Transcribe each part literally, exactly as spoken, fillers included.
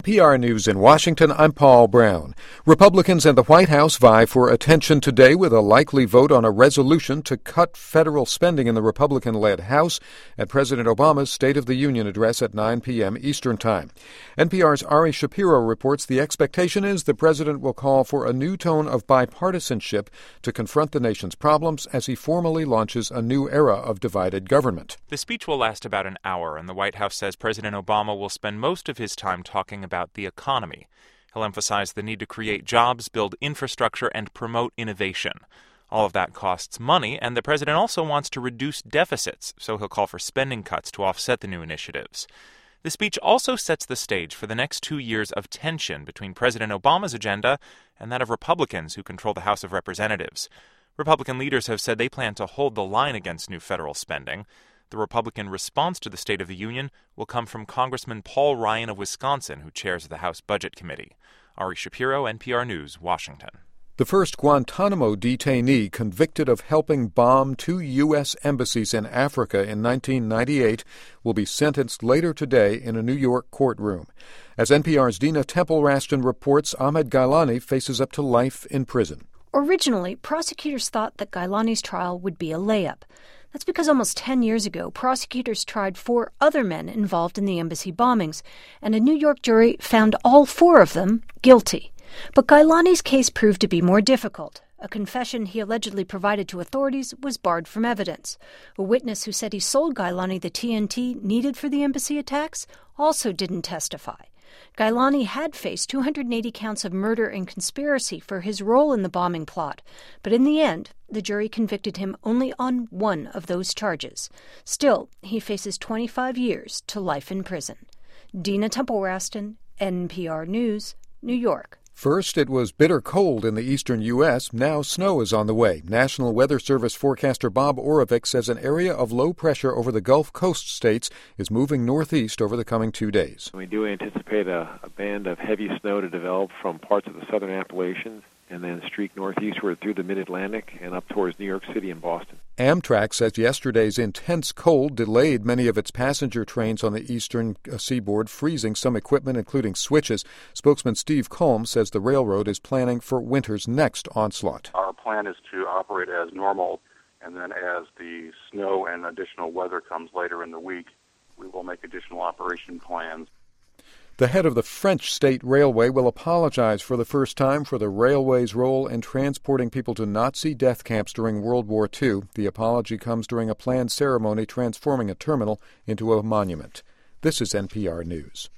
P R News in Washington, I'm Paul Brown. Republicans and the White House vie for attention today with a likely vote on a resolution to cut federal spending in the Republican-led House at President Obama's State of the Union address at nine p.m. Eastern Time. N P R's Ari Shapiro reports the expectation is the president will call for a new tone of bipartisanship to confront the nation's problems as he formally launches a new era of divided government. The speech will last about an hour, and the White House says President Obama will spend most of his time talking about about the economy. He'll emphasize the need to create jobs, build infrastructure, and promote innovation. All of that costs money, and the president also wants to reduce deficits, so he'll call for spending cuts to offset the new initiatives. The speech also sets the stage for the next two years of tension between President Obama's agenda and that of Republicans who control the House of Representatives. Republican leaders have said they plan to hold the line against new federal spending. The Republican response to the State of the Union will come from Congressman Paul Ryan of Wisconsin, who chairs the House Budget Committee. Ari Shapiro, N P R News, Washington. The first Guantanamo detainee convicted of helping bomb two U S embassies in Africa in nineteen ninety-eight will be sentenced later today in a New York courtroom. As N P R's Dina Temple-Raston reports, Ahmed Gailani faces up to life in prison. Originally, prosecutors thought that Gailani's trial would be a layup. That's because almost ten years ago, prosecutors tried four other men involved in the embassy bombings, and a New York jury found all four of them guilty. But Gailani's case proved to be more difficult. A confession he allegedly provided to authorities was barred from evidence. A witness who said he sold Gailani the T N T needed for the embassy attacks also didn't testify. Gailani had faced two hundred eighty counts of murder and conspiracy for his role in the bombing plot, but in the end, the jury convicted him only on one of those charges. Still, he faces twenty-five years to life in prison. Dina Temple-Raston, N P R News, New York. First, it was bitter cold in the eastern U S Now snow is on the way. National Weather Service forecaster Bob Oravec says an area of low pressure over the Gulf Coast states is moving northeast over the coming two days. We do anticipate a, a band of heavy snow to develop from parts of the southern Appalachians and then streak northeastward through the mid-Atlantic and up towards New York City and Boston. Amtrak says yesterday's intense cold delayed many of its passenger trains on the eastern seaboard, freezing some equipment, including switches. Spokesman Steve Combs says the railroad is planning for winter's next onslaught. Our plan is to operate as normal, and then as the snow and additional weather comes later in the week, we will make additional operation plans. The head of the French State Railway will apologize for the first time for the railway's role in transporting people to Nazi death camps during World War Two. The apology comes during a planned ceremony transforming a terminal into a monument. This is N P R News.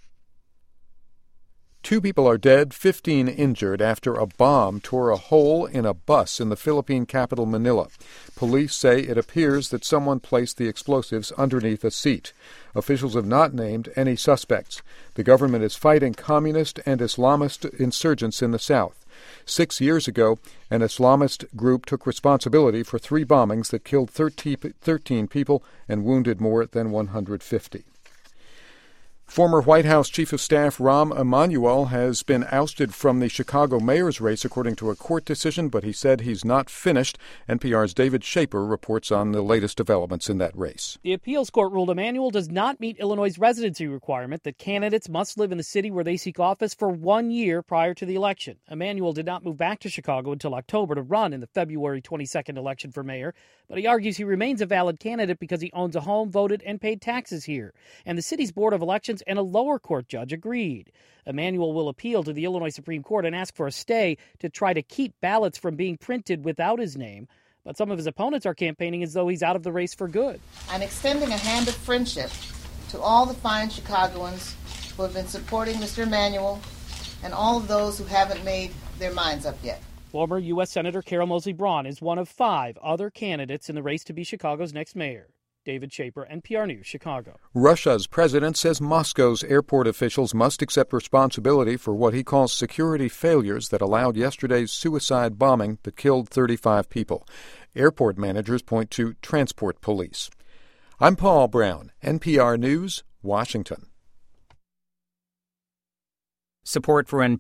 Two people are dead, fifteen injured after a bomb tore a hole in a bus in the Philippine capital, Manila. Police say it appears that someone placed the explosives underneath a seat. Officials have not named any suspects. The government is fighting communist and Islamist insurgents in the south. Six years ago, an Islamist group took responsibility for three bombings that killed thirteen people and wounded more than one hundred fifty. Former White House Chief of Staff Rahm Emanuel has been ousted from the Chicago mayor's race according to a court decision, but he said he's not finished. N P R's David Shaper reports on the latest developments in that race. The appeals court ruled Emanuel does not meet Illinois' residency requirement that candidates must live in the city where they seek office for one year prior to the election. Emanuel did not move back to Chicago until October to run in the February twenty-second election for mayor, but he argues he remains a valid candidate because he owns a home, voted, and paid taxes here. And the city's Board of Elections and a lower court judge agreed. Emanuel will appeal to the Illinois Supreme Court and ask for a stay to try to keep ballots from being printed without his name. But some of his opponents are campaigning as though he's out of the race for good. I'm extending a hand of friendship to all the fine Chicagoans who have been supporting Mister Emanuel and all of those who haven't made their minds up yet. Former U S Senator Carol Moseley Braun is one of five other candidates in the race to be Chicago's next mayor. David Shaper, N P R News, Chicago. Russia's president says Moscow's airport officials must accept responsibility for what he calls security failures that allowed yesterday's suicide bombing that killed thirty-five people. Airport managers point to transport police. I'm Paul Brown, N P R News, Washington. Support for N P R